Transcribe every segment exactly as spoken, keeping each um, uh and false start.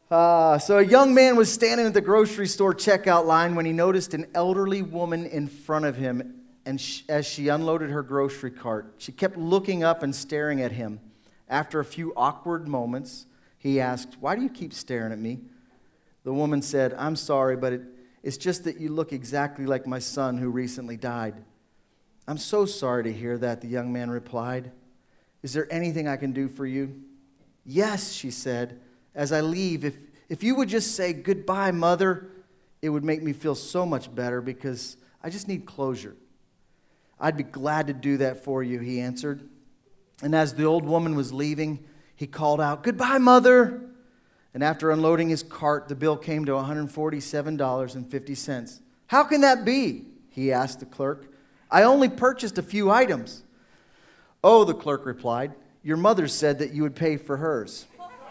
Uh, so a young man was standing at the grocery store checkout line when he noticed an elderly woman in front of him. And she, as she unloaded her grocery cart, she kept looking up and staring at him. After a few awkward moments, he asked, "Why do you keep staring at me?" The woman said, "I'm sorry, but it, it's just that you look exactly like my son who recently died." "I'm so sorry to hear that," the young man replied. "Is there anything I can do for you?" "Yes," she said. "As I leave, if, if you would just say goodbye, Mother, it would make me feel so much better because I just need closure." "I'd be glad to do that for you," he answered. And as the old woman was leaving, he called out, "Goodbye, Mother." And after unloading his cart, the bill came to one hundred forty-seven dollars and fifty cents. "How can that be?" he asked the clerk. "I only purchased a few items." "Oh," the clerk replied, "your mother said that you would pay for hers."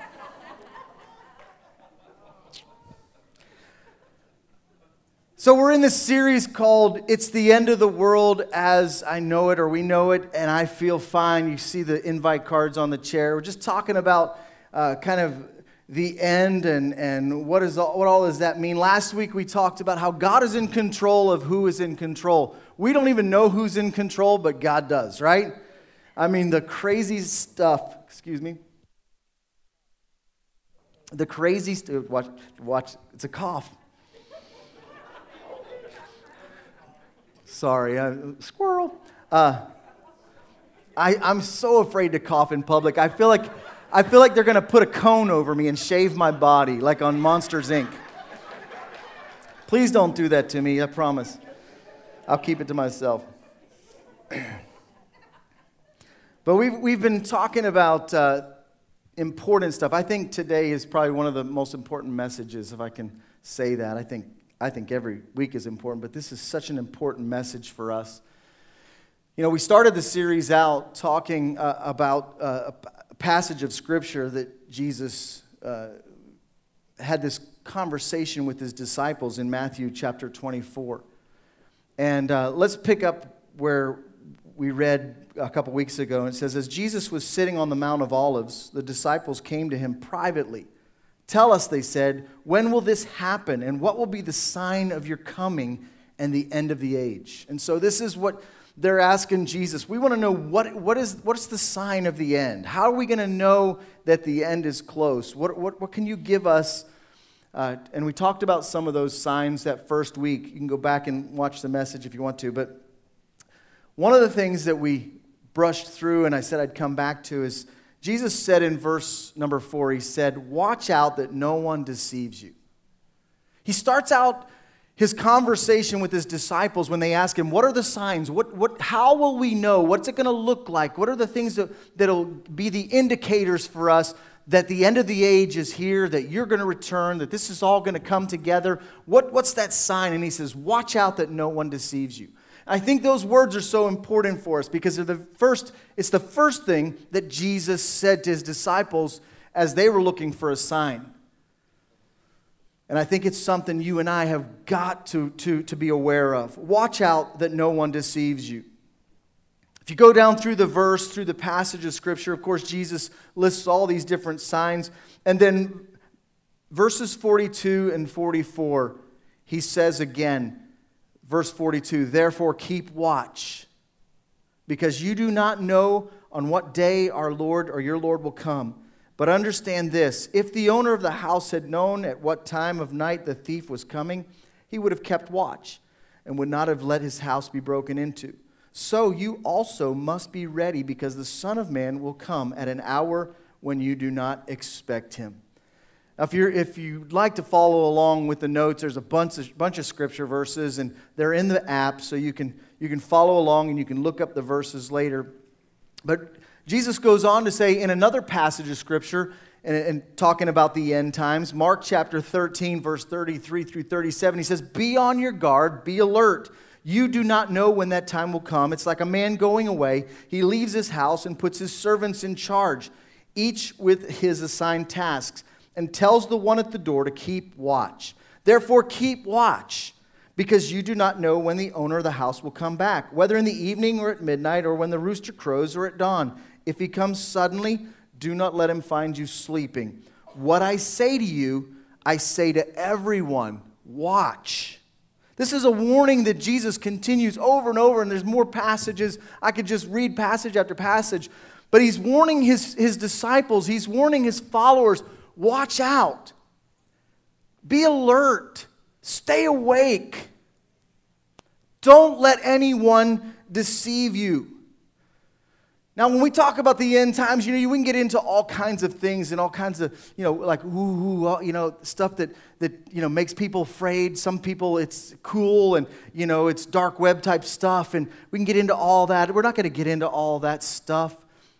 So we're in this series called It's the End of the World as I Know It, or We Know It, and I Feel Fine. You see the invite cards on the chair. We're just talking about uh, kind of the end and, and what, is all, what all does that mean. Last week we talked about how God is in control of who is in control. We don't even know who's in control, but God does, right? I mean, the crazy stuff, excuse me, the crazy stuff, watch, watch, it's a cough. Sorry, uh, squirrel. Uh, I, I'm so afraid to cough in public. I feel like I feel like they're going to put a cone over me and shave my body, like on Monsters, Incorporated. Please don't do that to me, I promise. I'll keep it to myself. But we've, we've been talking about uh, important stuff. I think today is probably one of the most important messages, if I can say that. I think I think every week is important, but this is such an important message for us. You know, we started the series out talking uh, about uh, a passage of Scripture that Jesus uh, had this conversation with his disciples in Matthew chapter twenty-four. And uh, let's pick up where we read a couple weeks ago. It says, as Jesus was sitting on the Mount of Olives, the disciples came to him privately. "Tell us," they said, "when will this happen? And what will be the sign of your coming and the end of the age?" And so this is what they're asking Jesus. We want to know what, what is what's the sign of the end? How are we going to know that the end is close? What, what, what can you give us? Uh, and we talked about some of those signs that first week. You can go back and watch the message if you want to. But one of the things that we brushed through and I said I'd come back to is Jesus said in verse number four, he said, "Watch out that no one deceives you." He starts out his conversation with his disciples when they ask him, what are the signs? What, what, how will we know? What's it going to look like? What are the things that, that'll be the indicators for us that the end of the age is here, that you're going to return, that this is all going to come together? What, what's that sign? And he says, watch out that no one deceives you. I think those words are so important for us because they're the first, it's the first thing that Jesus said to his disciples as they were looking for a sign. And I think it's something you and I have got to, to, to be aware of. Watch out that no one deceives you. If you go down through the verse, through the passage of Scripture, of course, Jesus lists all these different signs. And then verses forty-two and forty-four, he says again, verse forty-two, "Therefore keep watch, because you do not know on what day our Lord or your Lord will come. But understand this, if the owner of the house had known at what time of night the thief was coming, he would have kept watch and would not have let his house be broken into. So you also must be ready, because the Son of Man will come at an hour when you do not expect him." Now, if you're if you'd like to follow along with the notes, there's a bunch of bunch of scripture verses, and they're in the app, so you can you can follow along and you can look up the verses later. But Jesus goes on to say in another passage of Scripture, and, and talking about the end times, Mark chapter thirteen, verse thirty-three through thirty-seven, he says, "Be on your guard, be alert. You do not know when that time will come. It's like a man going away. He leaves his house and puts his servants in charge, each with his assigned tasks, and tells the one at the door to keep watch. Therefore keep watch, because you do not know when the owner of the house will come back, whether in the evening or at midnight or when the rooster crows or at dawn. If he comes suddenly, do not let him find you sleeping. what I say to you, I say to everyone, watch. This is a warning that Jesus continues over and over, and there's more passages. I could just read passage after passage. But he's warning his, his disciples, he's warning his followers, watch out. Be alert. Stay awake. Don't let anyone deceive you. Now, when we talk about the end times, you know, we can get into all kinds of things and all kinds of, you know, like, ooh, ooh, you know, stuff that, that, you know, makes people afraid. Some people, it's cool and, you know, it's dark web type stuff. And we can get into all that. We're not going to get into all that stuff.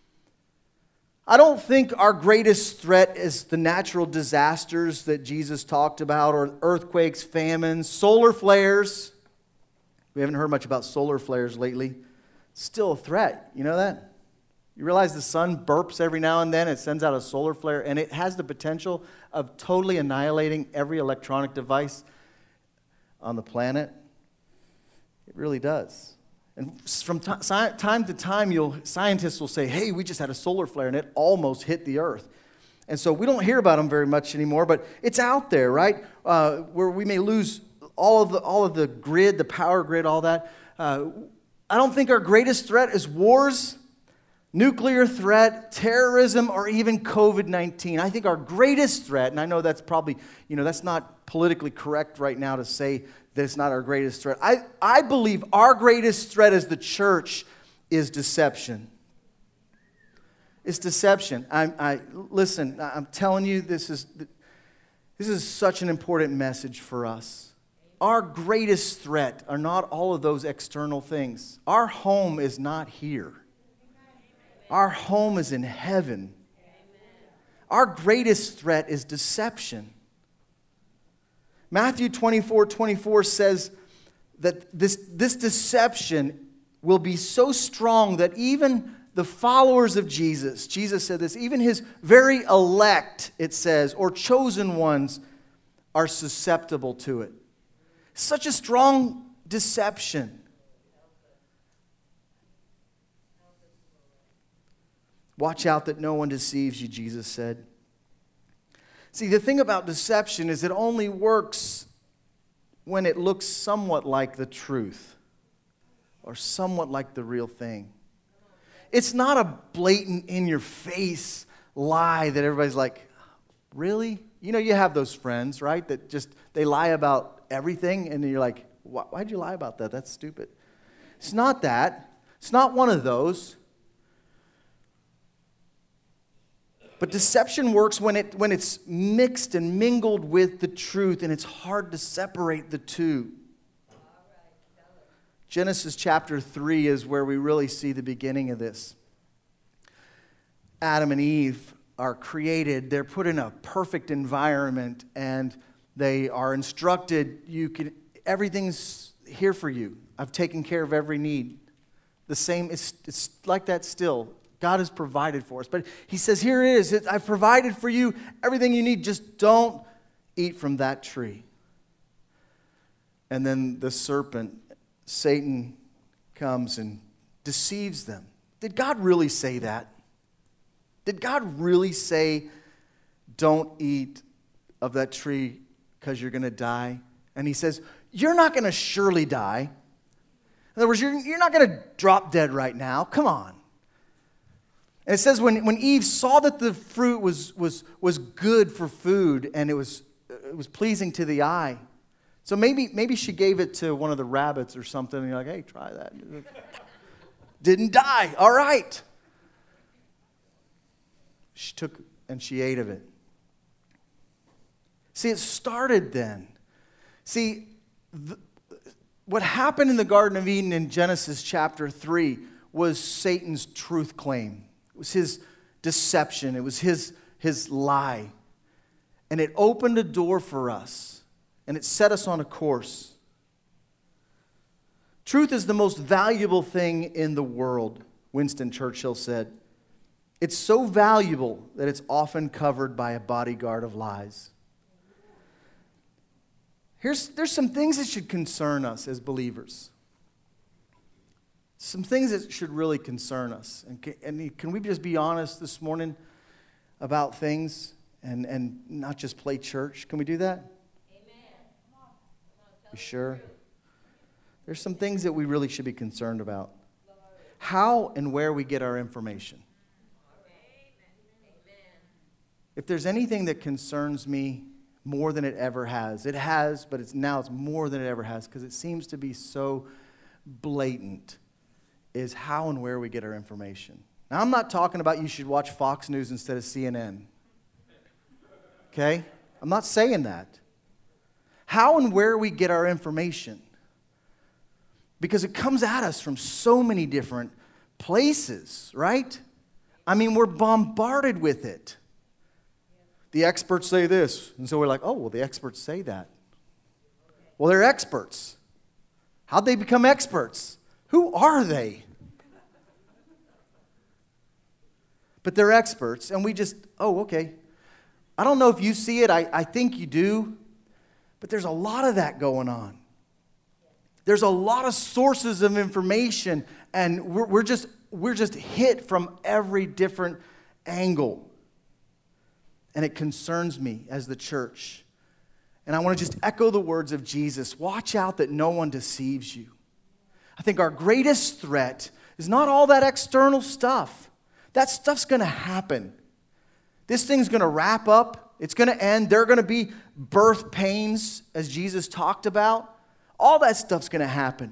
I don't think our greatest threat is the natural disasters that Jesus talked about, or earthquakes, famines, solar flares. We haven't heard much about solar flares lately. It's still a threat. You know that? You realize the sun burps every now and then. It sends out a solar flare, and it has the potential of totally annihilating every electronic device on the planet. It really does. And from t- time to time, you'll, scientists will say, hey, we just had a solar flare, and it almost hit the earth. And so we don't hear about them very much anymore, but it's out there, right? Uh, where we may lose all of the, all of the grid, the power grid, all that. Uh, I don't think our greatest threat is wars, nuclear threat, terrorism, or even covid nineteen. I think our greatest threat, and I know that's probably, you know, that's not politically correct right now to say that it's not our greatest threat. I, I believe our greatest threat as the church is deception. It's deception. I, I listen, I'm telling you, this is, this is such an important message for us. Our greatest threat are not all of those external things. Our home is not here. Our home is in heaven. Our greatest threat is deception. Matthew twenty-four twenty-four says that this, this deception will be so strong that even the followers of Jesus, Jesus said this, even his very elect, it says, or chosen ones, are susceptible to it. Such a strong deception. Watch out that no one deceives you, Jesus said. See, the thing about deception is it only works when it looks somewhat like the truth or somewhat like the real thing. It's not a blatant, in-your-face lie that everybody's like, really? You know, you have those friends, right, that just, they lie about everything, and you're like, why'd you lie about that? That's stupid. It's not that. It's not one of those. But deception works when it when it's mixed and mingled with the truth, and it's hard to separate the two. Genesis chapter three is where we really see the beginning of this. Adam and Eve are created. They're put in a perfect environment, and they are instructed, you can, everything's here for you. I've taken care of every need. The same, it's, it's like that still. God has provided for us. But he says, here it is. I've provided for you everything you need. Just don't eat from that tree. And then the serpent, Satan, comes and deceives them. Did God really say that? Did God really say, don't eat of that tree because you're going to die? And he says, you're not going to surely die. In other words, you're, you're not going to drop dead right now. Come on. And it says when, when Eve saw that the fruit was, was, was good for food and it was, it was pleasing to the eye. So maybe, maybe she gave it to one of the rabbits or something, and you're like, hey, try that. Didn't die. All right. She took and she ate of it. See, it started then. See, the, what happened in the Garden of Eden in Genesis chapter three was Satan's truth claim. It was his deception. It was his, his lie. And it opened a door for us. And it set us on a course. Truth is the most valuable thing in the world, Winston Churchill said. It's so valuable that it's often covered by a bodyguard of lies. Here's, there's some things that should concern us as believers. Some things that should really concern us. And can, and can we just be honest this morning about things? and, and not just play church. Can we do that? Amen. Come on. You sure? There's some things that we really should be concerned about. How and where we get our information. If there's anything that concerns me more than it ever has, it has, but it's now it's more than it ever has because it seems to be so blatant, is how and where we get our information. Now, I'm not talking about you should watch Fox News instead of C N N. Okay? I'm not saying that. How and where we get our information. Because it comes at us from so many different places, right? I mean, we're bombarded with it. The experts say this. And so we're like, oh, well, the experts say that. Well, they're experts. How'd they become experts? Who are they? But they're experts, and we just, oh, okay. I don't know if you see it. I, I think you do. But there's a lot of that going on. There's a lot of sources of information, and we're, we're just we're just hit from every different angle. And it concerns me as the church. And I want to just echo the words of Jesus. Watch out that no one deceives you. I think our greatest threat is not all that external stuff. That stuff's going to happen. This thing's going to wrap up. It's going to end. There are going to be birth pains, as Jesus talked about. All that stuff's going to happen.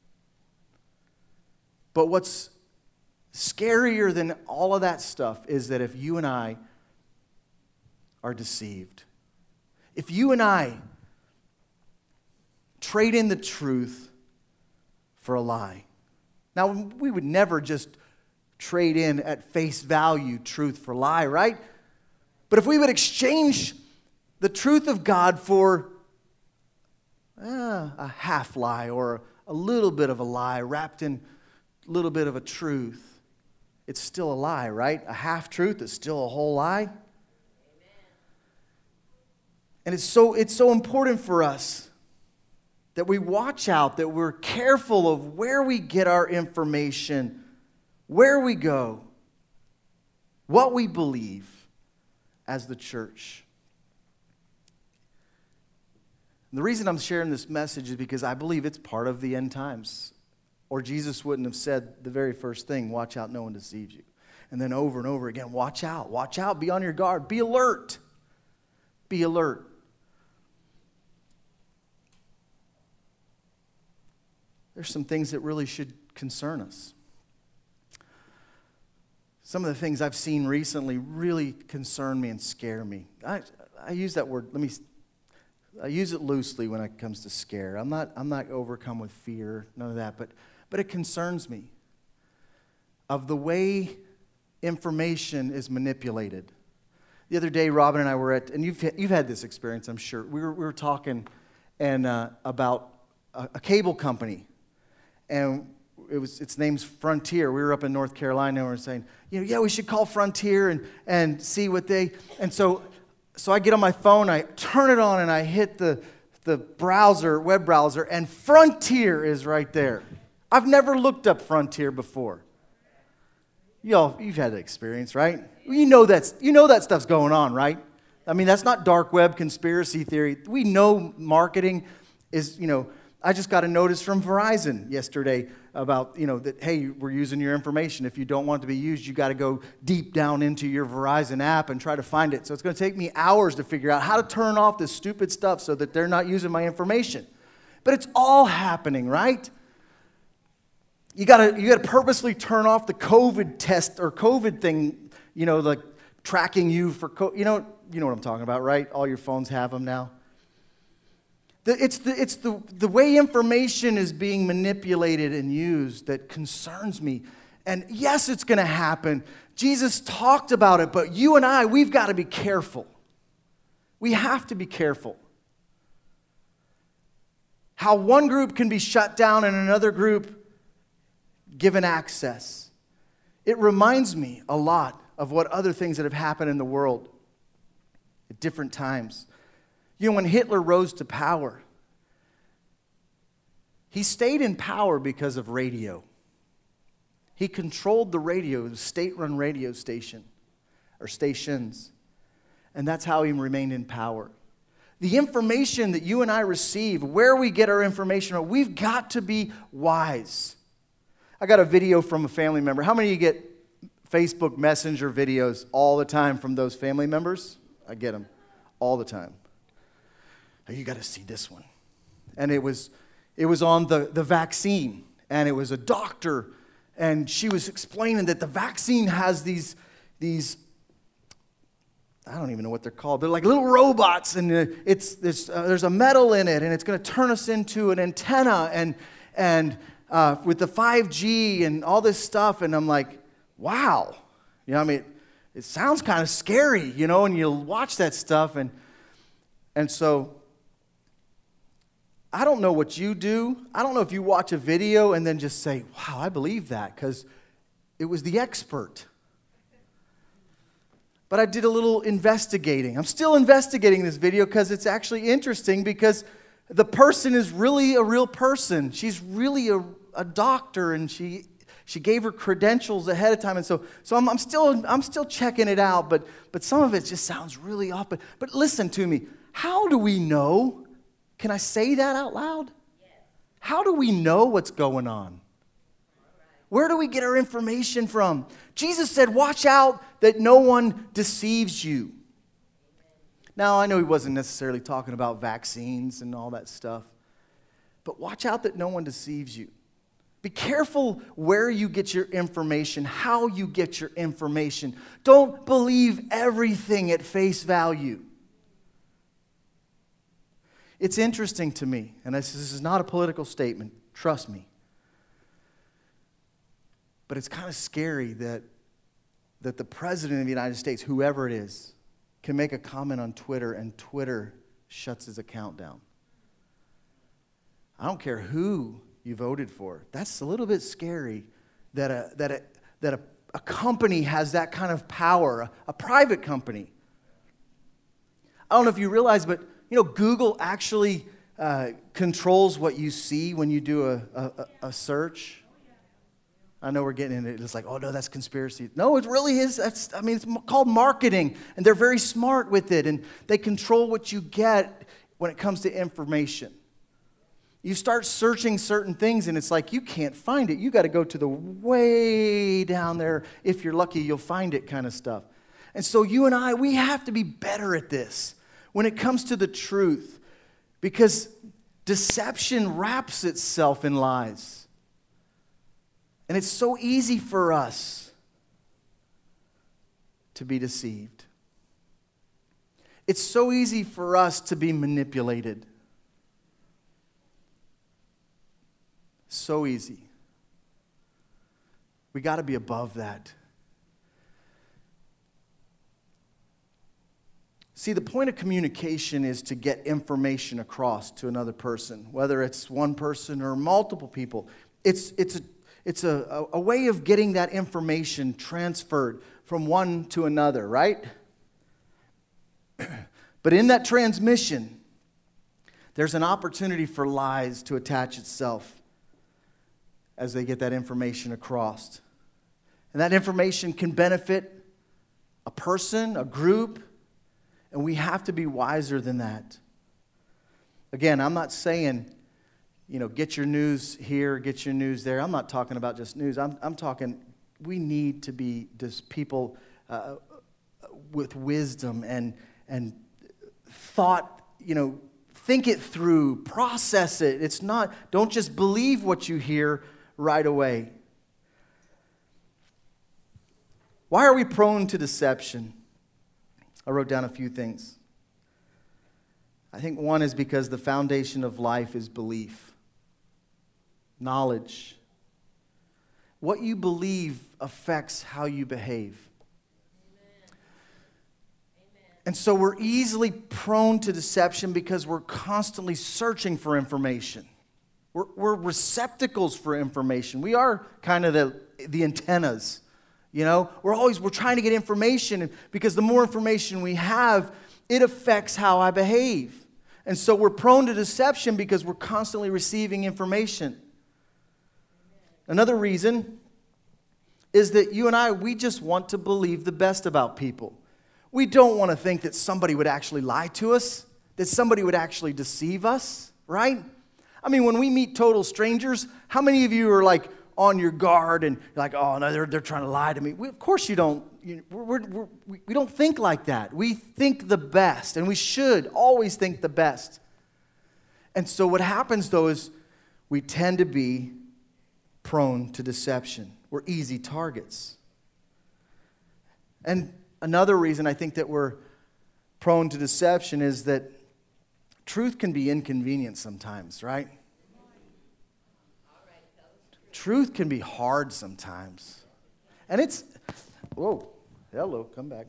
But what's scarier than all of that stuff is that if you and I are deceived, if you and I trade in the truth for a lie. Now, we would never just trade in at face value truth for lie, right? But if we would exchange the truth of God for uh, a half lie or a little bit of a lie wrapped in a little bit of a truth, it's still a lie, right? A half truth is still a whole lie. And it's so it's so important for us that we watch out, that we're careful of where we get our information, where we go, what we believe as the church. And the reason I'm sharing this message is because I believe it's part of the end times. Or Jesus wouldn't have said the very first thing, watch out, no one deceives you. And then over and over again, watch out, watch out, be on your guard, be alert. Be alert. There's some things that really should concern us. Some of the things I've seen recently really concern me and scare me. I, I use that word, let me, I use it loosely when it comes to scare. I'm not, I'm not overcome with fear, none of that, but, but it concerns me of the way information is manipulated. The other day, Robin and I were at, and you've, you've had this experience, I'm sure. We were, we were talking and uh, about a, a cable company. And it was its name's Frontier. We were up in North Carolina and we were saying, you know, yeah, we should call Frontier and, and see what they... And so so I get on my phone, I turn it on, and I hit the, the browser, web browser, and Frontier is right there. I've never looked up Frontier before. Y'all, you've had that experience, right? You know that's you know that stuff's going on, right? I mean, that's not dark web conspiracy theory. We know marketing is, you know... I just got a notice from Verizon yesterday about, you know, that, hey, we're using your information. If you don't want it to be used, you got to go deep down into your Verizon app and try to find it. So it's going to take me hours to figure out how to turn off this stupid stuff so that they're not using my information. But it's all happening, right? You got to you got to purposely turn off the COVID test or COVID thing, you know, like tracking you for, co- you know, you know what I'm talking about, right? All your phones have them now. The, it's the, it's the, the way information is being manipulated and used that concerns me. And yes, it's going to happen. Jesus talked about it, but you and I, we've got to be careful. We have to be careful. How one group can be shut down and another group given access. It reminds me a lot of what other things that have happened in the world at different times. You know, when Hitler rose to power, he stayed in power because of radio. He controlled the radio, the state-run radio station, or stations. and that's how he remained in power. The information that you and I receive, where we get our information, we've got to be wise. I got a video from a family member. How many of you get Facebook Messenger videos all the time from those family members? I get them all the time. Oh, you got to see this one. And it was it was on the, the vaccine, and it was a doctor, and she was explaining that the vaccine has these these I don't even know what they're called. They're like little robots, and it's there's, uh, there's a metal in it, and it's going to turn us into an antenna, and and uh, with the five G and all this stuff. And I'm like, wow, you know, I mean, it sounds kind of scary, you know, and you'll watch that stuff, and and so I don't know what you do. I don't know if you watch a video and then just say, wow, I believe that, because it was the expert. But I did a little investigating. I'm still investigating this video because it's actually interesting, because the person is really a real person. She's really a, a doctor, and she she gave her credentials ahead of time. And so so I'm, I'm still I'm still checking it out, but but some of it just sounds really off. But, but listen to me. How do we know? Can I say that out loud? How do we know what's going on? Where do we get our information from? Jesus said, watch out that no one deceives you. Now, I know he wasn't necessarily talking about vaccines and all that stuff, but watch out that no one deceives you. Be careful where you get your information, how you get your information. Don't believe everything at face value. It's interesting to me, and this, this is not a political statement, trust me. But it's kind of scary that, that the president of the United States, whoever it is, can make a comment on Twitter and Twitter shuts his account down. I don't care who you voted for. That's a little bit scary that a, that a, that a, a company has that kind of power, a, a private company. I don't know if you realize, but you know, Google actually uh, controls what you see when you do a, a, a search. I know we're getting into it. It's like, oh, no, that's conspiracy. No, it really is. That's, I mean, it's called marketing, and they're very smart with it, and they control what you get when it comes to information. You start searching certain things, and it's like you can't find it. You got to go to the way down there. If you're lucky, you'll find it kind of stuff. And so you and I, we have to be better at this when it comes to the truth, because deception wraps itself in lies. And it's so easy for us to be deceived. It's so easy for us to be manipulated. So easy. We got to be above that. See, the point of communication is to get information across to another person, whether it's one person or multiple people. It's, it's a It's a, a way of getting that information transferred from one to another, right? But in that transmission, there's an opportunity for lies to attach itself as they get that information across. And that information can benefit a person, a group, and we have to be wiser than that. Again, I'm not saying, you know, get your news here, get your news there. I'm not talking about just news. I'm, I'm talking, we need to be just people uh, with wisdom and, and thought, you know, think it through, process it. It's not, don't just believe what you hear right away. Why are we prone to deception? I wrote down a few things. I think one is because the foundation of life is belief, knowledge. What you believe affects how you behave. Amen. And so we're easily prone to deception because we're constantly searching for information. We're, we're receptacles for information. We are kind of the, the antennas. You know, we're always, we're trying to get information because the more information we have, it affects how I behave. And so we're prone to deception because we're constantly receiving information. Another reason is that you and I, we just want to believe the best about people. We don't want to think that somebody would actually lie to us, that somebody would actually deceive us, right? I mean, when we meet total strangers, how many of you are like on your guard and you're like, oh, no, they're, they're trying to lie to me? We, of course you don't. You, we're, we're, we we don't think like that. We think the best, and we should always think the best. And so what happens, though, is we tend to be prone to deception. We're easy targets. And another reason I think that we're prone to deception is that truth can be inconvenient sometimes, right? Truth can be hard sometimes. And it's, whoa, hello, come back.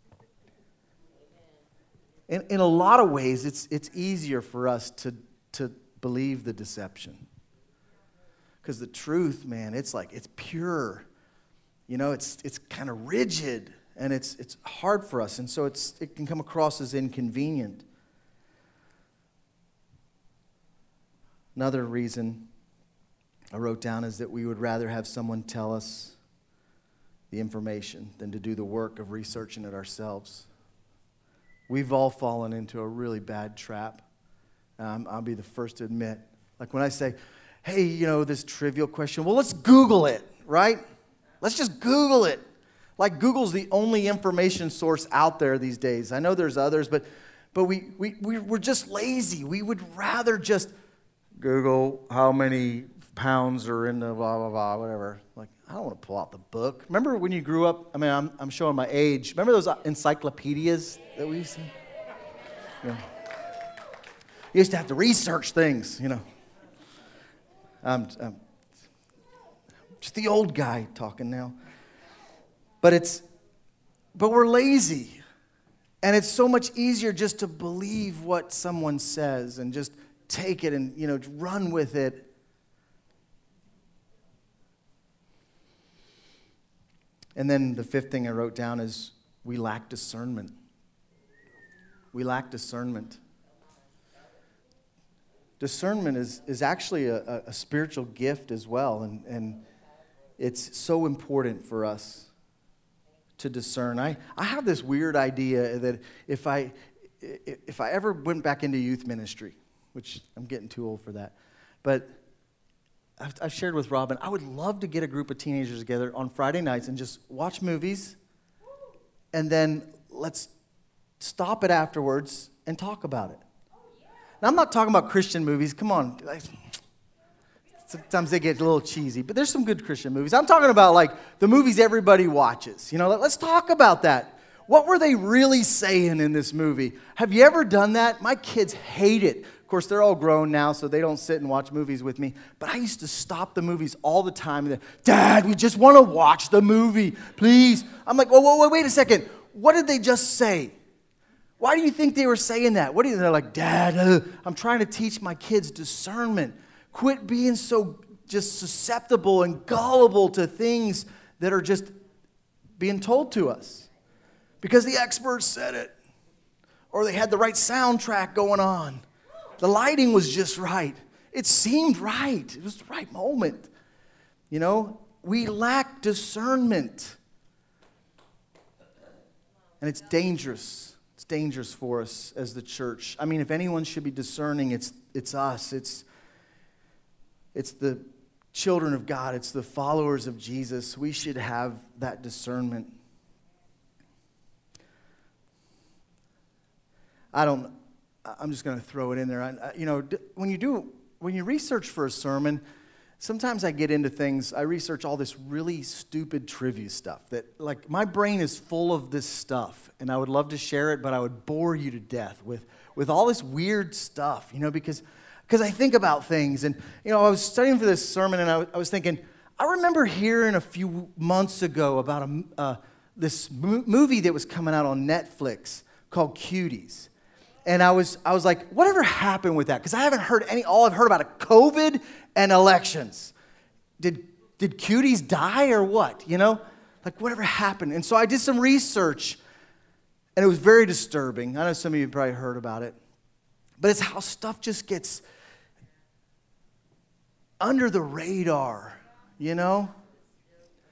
In, in a lot of ways, it's, it's easier for us to, to believe the deception. Because the truth, man, it's like, it's pure. You know, it's it's kind of rigid, and it's it's hard for us. And so it's it can come across as inconvenient. Another reason I wrote down is that we would rather have someone tell us the information than to do the work of researching it ourselves. We've all fallen into a really bad trap. Um, I'll be the first to admit. Like when I say, hey, you know, this trivial question, well, let's Google it, right? Let's just Google it. Like Google's the only information source out there these days. I know there's others, but but we, we, we, we're just lazy. We would rather just Google how many pounds are in the blah, blah, blah, whatever. Like, I don't want to pull out the book. Remember when you grew up? I mean, I'm, I'm showing my age. Remember those encyclopedias that we used to? You know, you used to have to research things, you know. I'm, I'm just the old guy talking now. But it's, but we're lazy. And it's so much easier just to believe what someone says and just take it and, you know, run with it. And then the fifth thing I wrote down is we lack discernment. We lack discernment. Discernment is, is actually a, a spiritual gift as well, and, and it's so important for us to discern. I, I have this weird idea that if I if I ever went back into youth ministry, which I'm getting too old for that, but I've, I've shared with Robin, I would love to get a group of teenagers together on Friday nights and just watch movies, and then let's stop it afterwards and talk about it. Now, I'm not talking about Christian movies. Come on. Sometimes they get a little cheesy, but there's some good Christian movies. I'm talking about like the movies everybody watches. You know, let's talk about that. What were they really saying in this movie? Have you ever done that? My kids hate it. Of course, they're all grown now, so they don't sit and watch movies with me. But I used to stop the movies all the time. Dad, we just want to watch the movie, please. I'm like, whoa, whoa, whoa, wait a second. What did they just say? Why do you think they were saying that? What are you, they're like, Dad, uh, I'm trying to teach my kids discernment. Quit being so just susceptible and gullible to things that are just being told to us. Because the experts said it. Or they had the right soundtrack going on. The lighting was just right. It seemed right. It was the right moment. You know, we lack discernment. And it's dangerous. It's dangerous for us as the church. I mean, if anyone should be discerning, it's it's us. It's It's the children of God. It's the followers of Jesus. We should have that discernment. I don't, I'm just going to throw it in there. I, you know, when you do, when you research for a sermon, sometimes I get into things, I research all this really stupid trivia stuff that, like, my brain is full of this stuff, and I would love to share it, but I would bore you to death with, with all this weird stuff, you know, because Because I think about things, and you know, I was studying for this sermon, and I, I was thinking, I remember hearing a few months ago about a, uh, this mo- movie that was coming out on Netflix called Cuties, and I was, I was like, whatever happened with that? Because I haven't heard any. All I've heard about it, COVID and elections. Did did Cuties die or what? You know, like whatever happened? And so I did some research, and it was very disturbing. I know some of you probably heard about it, but it's how stuff just gets under the radar, you know?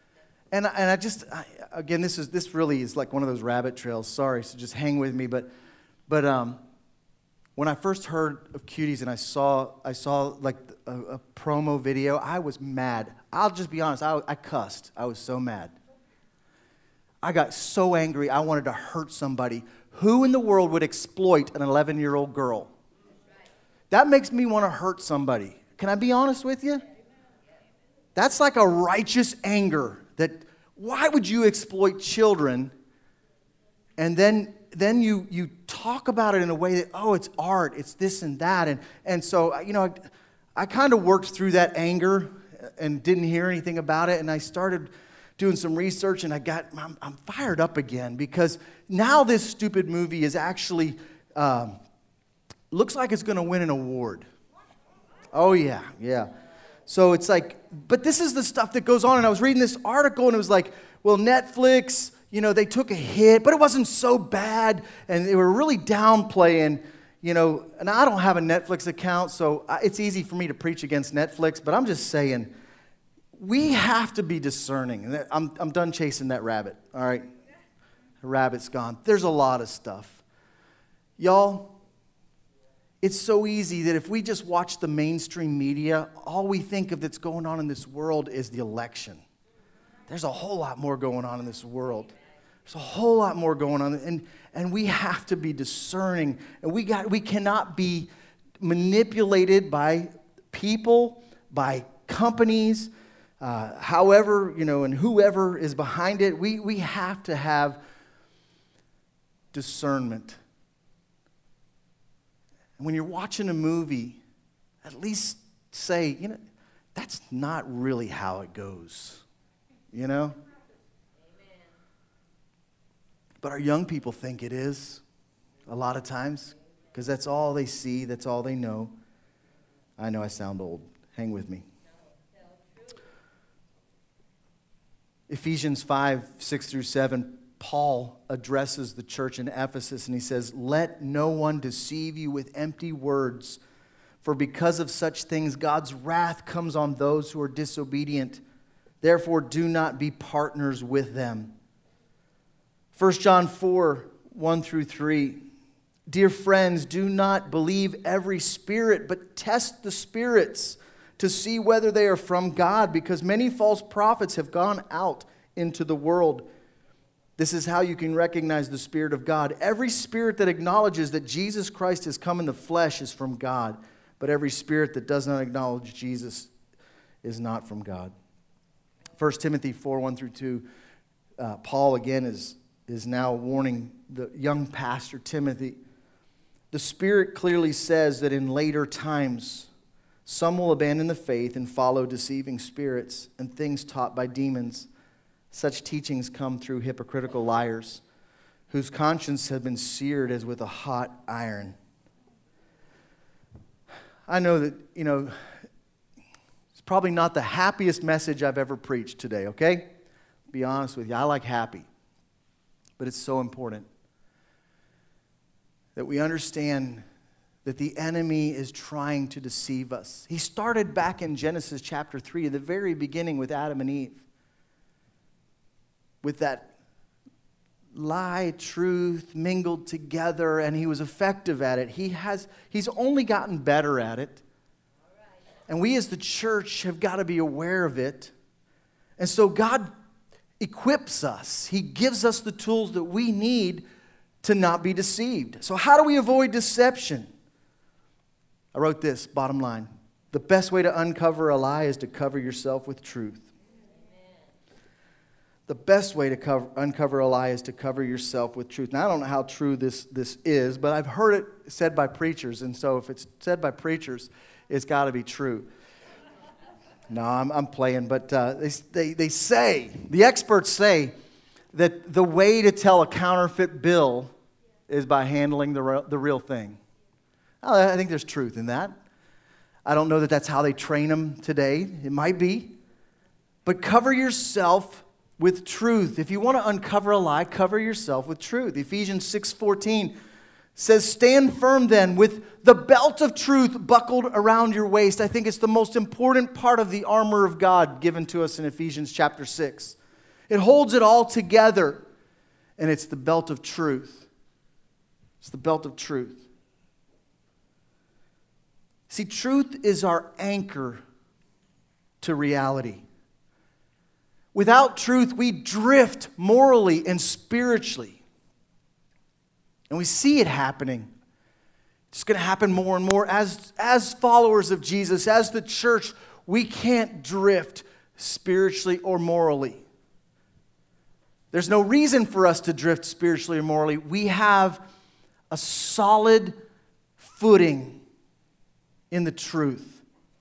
And, and I just, I, again, this is this really is like one of those rabbit trails. Sorry, so just hang with me. But, but um, when I first heard of Cuties and I saw, I saw like a, a promo video, I was mad. I'll just be honest, I, I cussed. I was so mad. I got so angry, I wanted to hurt somebody. Who in the world would exploit an eleven-year-old girl? That makes me want to hurt somebody. Can I be honest with you? That's like a righteous anger. That why would you exploit children? And then, then you you talk about it in a way that, oh, it's art, it's this and that. And, and so, you know, I, I kind of worked through that anger and didn't hear anything about it. And I started doing some research, and I got, I'm, I'm fired up again because now this stupid movie is actually, um, looks like it's going to win an award. Oh, yeah, yeah. So it's like, but this is the stuff that goes on. And I was reading this article, and it was like, well, Netflix, you know, they took a hit, but it wasn't so bad. And they were really downplaying, you know, and I don't have a Netflix account, so it's easy for me to preach against Netflix. But I'm just saying, we have to be discerning. I'm, I'm done chasing that rabbit, all right? The rabbit's gone. There's a lot of stuff. Y'all, it's so easy that if we just watch the mainstream media, all we think of that's going on in this world is the election. There's a whole lot more going on in this world. There's a whole lot more going on. And, and we have to be discerning. And we got we cannot be manipulated by people, by companies, uh, however, you know, and whoever is behind it. We, we have to have discernment. And when you're watching a movie, at least say, you know, that's not really how it goes, you know? Amen. But our young people think it is a lot of times because that's all they see, that's all they know. I know I sound old. Hang with me. Ephesians five, six through seven, Paul addresses the church in Ephesus, and he says, "Let no one deceive you with empty words, for because of such things God's wrath comes on those who are disobedient. Therefore, do not be partners with them." First John four, one through three, "Dear friends, do not believe every spirit, but test the spirits to see whether they are from God, because many false prophets have gone out into the world. This is how you can recognize the Spirit of God. Every spirit that acknowledges that Jesus Christ has come in the flesh is from God, but every spirit that does not acknowledge Jesus is not from God." First Timothy four, one through two, uh, Paul again is, is now warning the young pastor Timothy. "The Spirit clearly says that in later times some will abandon the faith and follow deceiving spirits and things taught by demons. Such teachings come through hypocritical liars, whose conscience have been seared as with a hot iron." I know that, you know, it's probably not the happiest message I've ever preached today, okay? Be honest with you, I like happy. But it's so important that we understand that the enemy is trying to deceive us. He started back in Genesis chapter three, at the very beginning with Adam and Eve. With that lie, truth mingled together, and he was effective at it. He has, he's only gotten better at it. And we as the church have got to be aware of it. And so God equips us. He gives us the tools that we need to not be deceived. So how do we avoid deception? I wrote this, bottom line. The best way to uncover a lie is to cover yourself with truth. The best way to cover, uncover a lie is to cover yourself with truth. Now, I don't know how true this, this is, but I've heard it said by preachers, and so if it's said by preachers, it's got to be true. No, I'm, I'm playing, but uh, they, they, they say, the experts say, that the way to tell a counterfeit bill is by handling the, re- the real thing. Oh, I think there's truth in that. I don't know that that's how they train them today. It might be. But cover yourself with truth. If you want to uncover a lie, cover yourself with truth. Ephesians six fourteen says, "Stand firm then with the belt of truth buckled around your waist." I think it's the most important part of the armor of God given to us in Ephesians chapter six. It holds it all together. And it's the belt of truth. It's the belt of truth. See, truth is our anchor to reality. Without truth, we drift morally and spiritually. And we see it happening. It's going to happen more and more. As, as followers of Jesus, as the church, we can't drift spiritually or morally. There's no reason for us to drift spiritually or morally. We have a solid footing in the truth.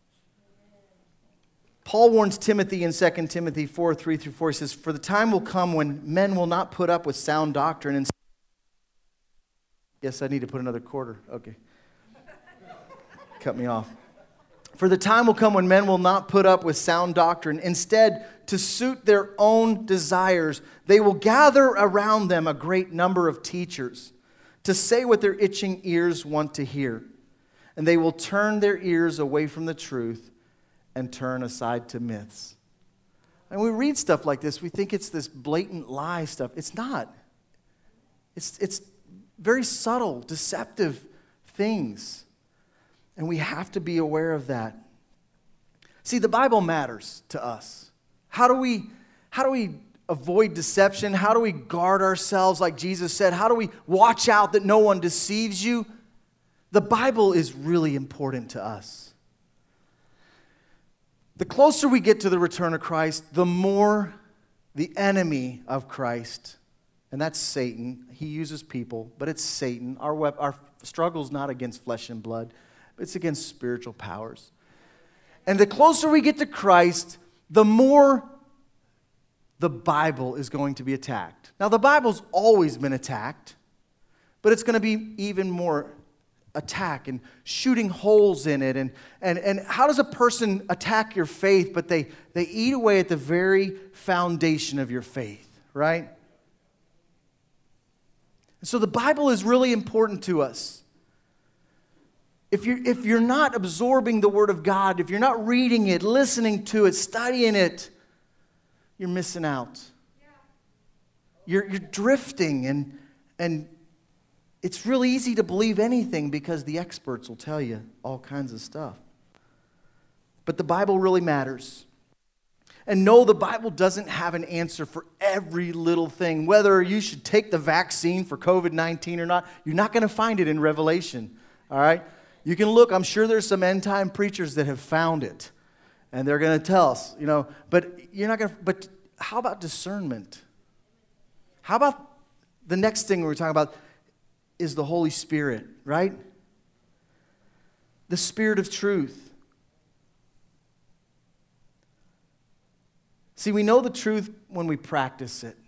Paul warns Timothy in Second Timothy four, three through four. He says, "For the time will come when men will not put up with sound doctrine." And yes, I need to put another quarter. Okay. Cut me off. "For the time will come when men will not put up with sound doctrine. Instead, to suit their own desires, they will gather around them a great number of teachers to say what their itching ears want to hear. And they will turn their ears away from the truth and turn aside to myths." And we read stuff like this, we think it's this blatant lie stuff. It's not. It's, it's very subtle, deceptive things. And we have to be aware of that. See, the Bible matters to us. How do we, how do we avoid deception? How do we guard ourselves like Jesus said? How do we watch out that no one deceives you? The Bible is really important to us. The closer we get to the return of Christ, the more the enemy of Christ, and that's Satan. He uses people, but it's Satan. Our, web, our struggle is not against flesh and blood. It's against spiritual powers. And the closer we get to Christ, the more the Bible is going to be attacked. Now, the Bible's always been attacked, but it's going to be even more attack and shooting holes in it. And, and, and how does a person attack your faith, but they, they eat away at the very foundation of your faith, right? So the Bible is really important to us. If you're, if you're not absorbing the Word of God, if you're not reading it, listening to it, studying it, you're missing out. You're, you're drifting, and, and it's really easy to believe anything because the experts will tell you all kinds of stuff. But the Bible really matters. And no, the Bible doesn't have an answer for every little thing. Whether you should take the vaccine for covid nineteen or not, you're not going to find it in Revelation. All right? You can look. I'm sure there's some end-time preachers that have found it. And they're going to tell us, you know. But you're not going to. But how about discernment? How about the next thing we're talking about is the Holy Spirit, right? The Spirit of truth. See, we know the truth when we practice it.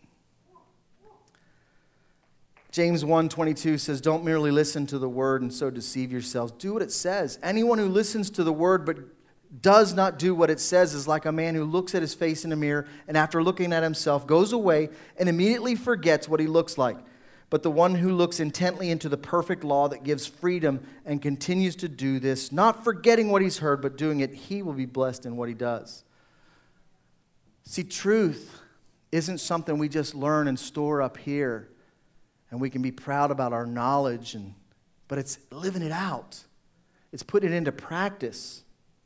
James one twenty-two says, "Don't merely listen to the word and so deceive yourselves. Do what it says. Anyone who listens to the word but does not do what it says is like a man who looks at his face in a mirror and after looking at himself goes away and immediately forgets what he looks like. But the one who looks intently into the perfect law that gives freedom and continues to do this, not forgetting what he's heard, but doing it, he will be blessed in what he does." See, truth isn't something we just learn and store up here, and we can be proud about our knowledge, and but it's living it out. It's putting it into practice.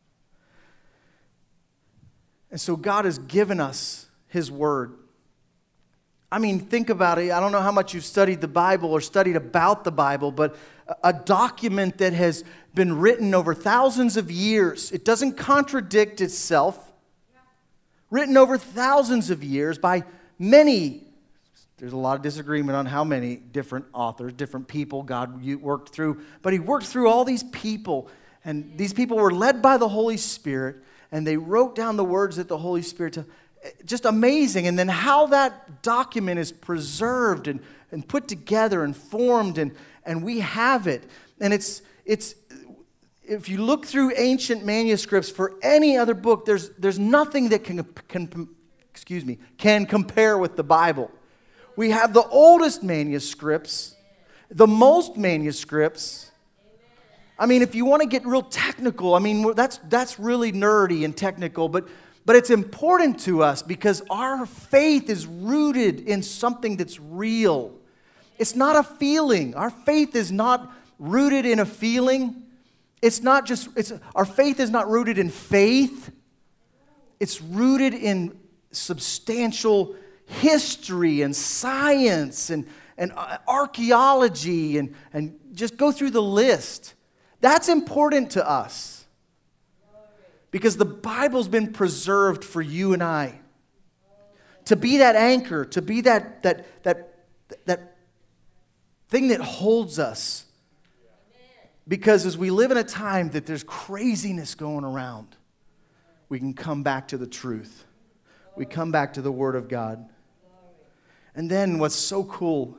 And so God has given us His Word. I mean, think about it. I don't know how much you've studied the Bible or studied about the Bible, but a document that has been written over thousands of years. It doesn't contradict itself. Written over thousands of years by many. There's a lot of disagreement on how many different authors, different people God worked through. But He worked through all these people. And these people were led by the Holy Spirit. And they wrote down the words that the Holy Spirit... T- just amazing. And then how that document is preserved and, and put together and formed. And, and we have it. And it's it's... If you look through ancient manuscripts for any other book, there's there's nothing that can, can excuse me can compare with the Bible. We have the oldest manuscripts, the most manuscripts. I mean, if you want to get real technical, I mean that's that's really nerdy and technical, but But it's important to us because our faith is rooted in something that's real. It's not a feeling. Our faith is not rooted in a feeling. It's not just, it's, our faith is not rooted in faith. It's rooted in substantial history and science and, and archaeology and, and just go through the list. That's important to us because the Bible's been preserved for you and I. To be that anchor, to be that, that, that, that thing that holds us. Because as we live in a time that there's craziness going around, we can come back to the truth. We come back to the Word of God. And then what's so cool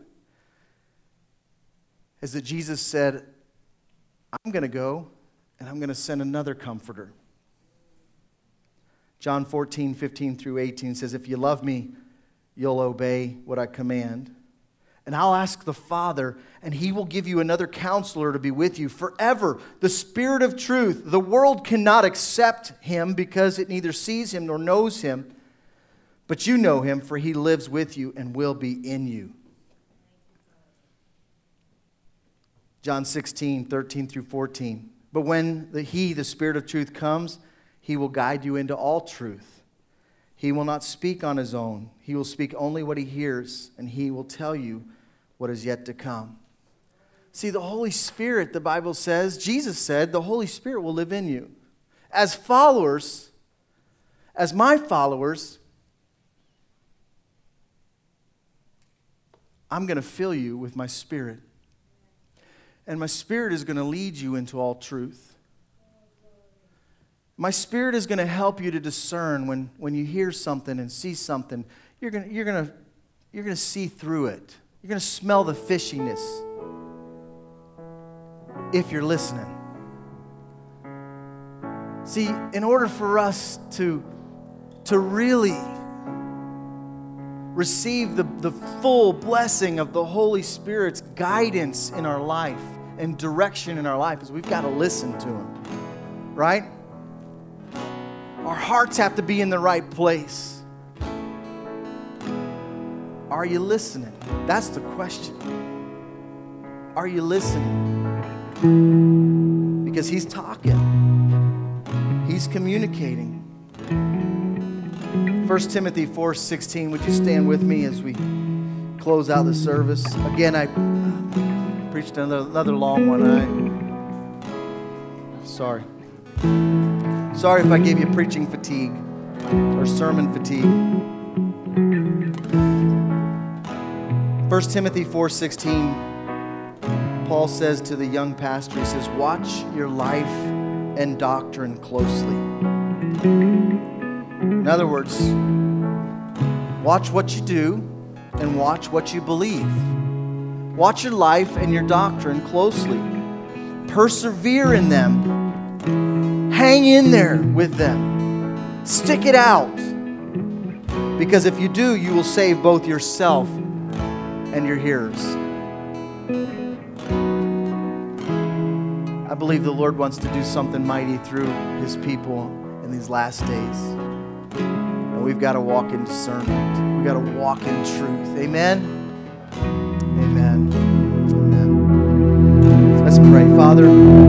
is that Jesus said, I'm going to go and I'm going to send another comforter. John fourteen, fifteen through eighteen says, if you love me, you'll obey what I command. And I'll ask the Father, and He will give you another counselor to be with you forever, the Spirit of truth. The world cannot accept Him because it neither sees Him nor knows Him. But you know Him, for He lives with you and will be in you. John sixteen, thirteen through fourteen. But when the He, the Spirit of truth, comes, He will guide you into all truth. He will not speak on His own. He will speak only what He hears, and He will tell you what is yet to come. See, the Holy Spirit, the Bible says, Jesus said, the Holy Spirit will live in you. As followers, as my followers, I'm going to fill you with my Spirit. And my Spirit is going to lead you into all truth. My Spirit is going to help you to discern when, when you hear something and see something. You're going to, you're going to, you're going to see through it. You're going to smell the fishiness if you're listening. See, in order for us to, to really receive the, the full blessing of the Holy Spirit's guidance in our life and direction in our life, is we've got to listen to Him, right? Our hearts have to be in the right place. Are you listening? That's the question. Are you listening? Because He's talking. He's communicating. First Timothy four sixteen, would you stand with me as we close out the service? Again, I preached another, another long one. I, sorry. Sorry if I gave you preaching fatigue or sermon fatigue. First Timothy four sixteen, Paul says to the young pastor, he says, watch your life and doctrine closely. In other words, watch what you do and watch what you believe. Watch your life and your doctrine closely. Persevere in them. Hang in there with them. Stick it out. Because if you do, you will save both yourself and your hearers. I believe the Lord wants to do something mighty through His people in these last days. And we've got to walk in discernment. We've got to walk in truth. Amen? Amen. Amen. Let's pray. Father,